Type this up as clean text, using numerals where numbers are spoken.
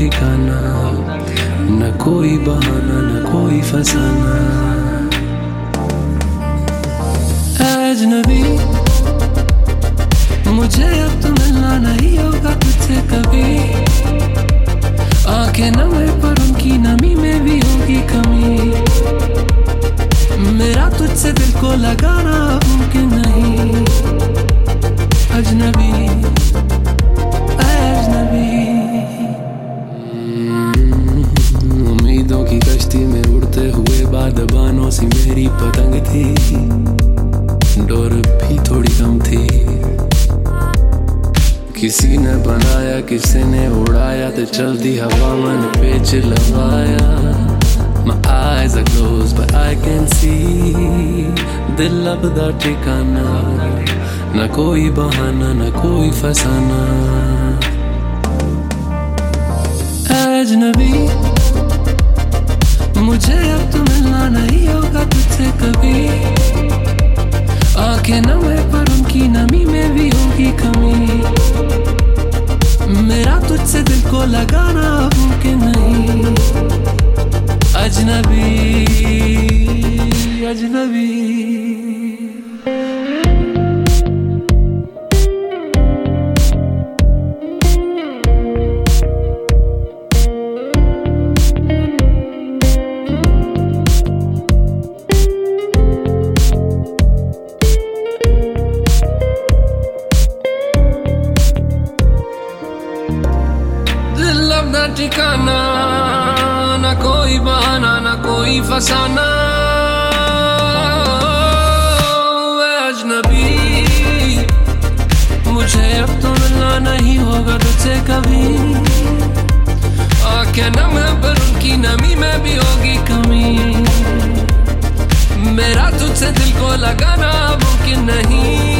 ठिकाना, न कोई बहाना न कोई फसाना। अजनबी मुझे अब तो मिलना नहीं होगा तुझसे कभी। आंखें नम है पर उनकी नमी में भी होगी कमी। मेरा तुझसे दिल को लगाना मुमकिन नहीं। अजनबी अजनबी। उम्मीदों की कश्ती में उड़ते हुए बादबानों सी मेरी पतंग थी। डोर भी थोड़ी कम थी। किसी ने बनाया किसी ने उड़ाया, तो चलती हवा मन पे चिल्लाया। My eyes are closed but I can see। दिल लबदा ठिकाना, न कोई बहाना न कोई फसाना। अजनबी मुझे अब तो मिलना नहीं होगा तुझसे कभी। आंखें नम है पर उनकी नमी में भी होगी कमी। मेरा तुझसे दिल को लगाना मुमकिन नहीं। अजनबी अजनबी। दिल अपना ठिकाना, ना कोई बहाना ना कोई फसाना। अजनबी मुझे अब तो मिलना नहीं होगा तुझसे कभी। आंखें नम है पर उनकी नमी में भी होगी कमी। मेरा तुझसे दिल को लगाना मुमकिन नहीं।